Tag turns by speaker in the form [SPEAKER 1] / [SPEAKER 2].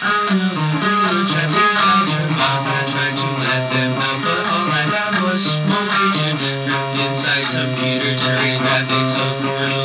[SPEAKER 1] I know that we were trapped inside your mouth. I tried to let them out, but all I got was smoke. Trapped inside some computer generated graphics of commercials.